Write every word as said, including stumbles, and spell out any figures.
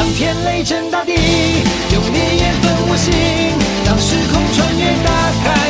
当天雷震大地，用烈焰焚我心，当时空穿越大海。